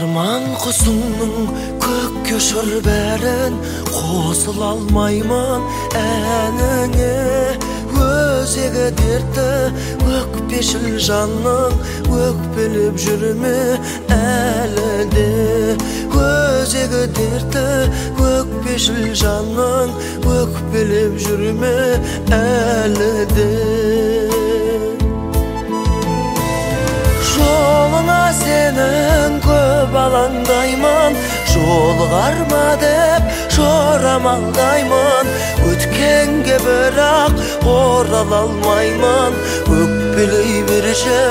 Арман құсыңның көкке ұшыр бәрін қосыла алмаймын әніңе. Өзегі дерті өкпешіл жанның өкпелеп жүрме әлі де. Өзегі дерті өкпешіл жанның өкпелеп жүрме әлі де. Жолыңа сенің көп алаңдаймын, жолығарма деп жорамалдаймын. Өткенге бірақ орала алмаймын, өкпелей берші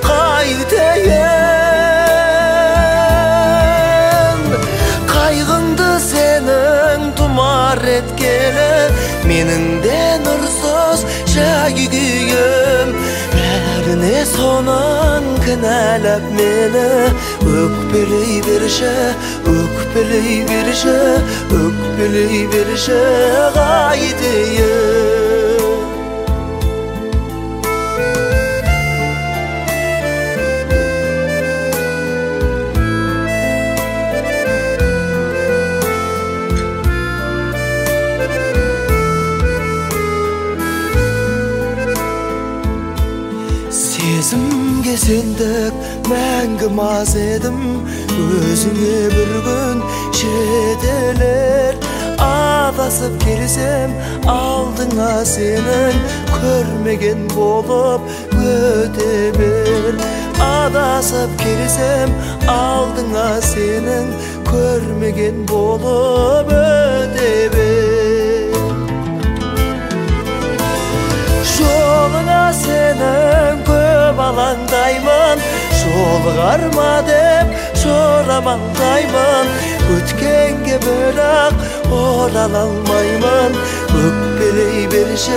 қайтейін. Қайғыңды сенің тұмар еткелі, менің де нұрсыз жай күйім. Бәріне сонын кінәлап мені, өкпелей берші, өкпелей берші, өкпелей берші қайтейін. Сезімге сендік мәңгі маз едім, өзіңе бір күн жетелер. Адасып келсем алдыңа сенің, көрмеген болып өте бер. Адасып келсем алдыңа сенің, көрмеген болып өте бер. Жолыңа сенің көп алаңдаймын, жолығарма деп жорамалдаймын. Өткенге бірақ орала алмаймын, өкпелей берші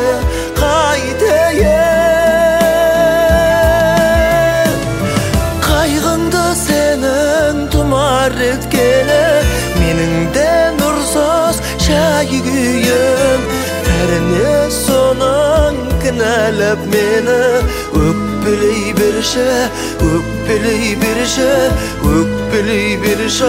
қайтейін. Қайғыңды сенің тұмар еткелі, менің де нұрсыз жай күйім. Бәріне соның кінәлап мені, өкпелей берші, өкпелей берші, өкпелей берші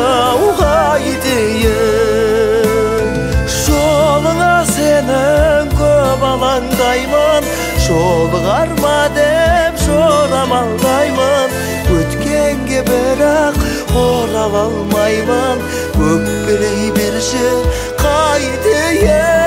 қайтейін. Жолыңа сенің көп алаңдаймын, жолығарма деп жорамалдаймын. Өткенге бірақ орала алмаймын, өкпелей берші қайтейін.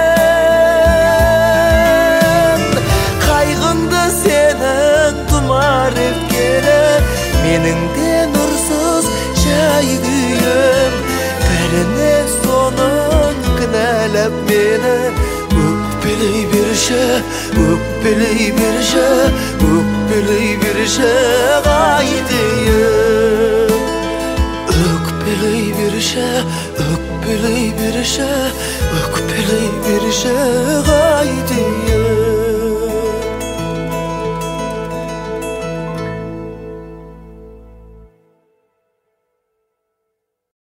Менің де нұрсыз жай күйім. Бәріне соның кінәлап мені, өкпелей берші, өкпелей берші, өкпелей берші қайтейін. Өкпелей берші, өкпелей берші, өкпелей берші қайтейін.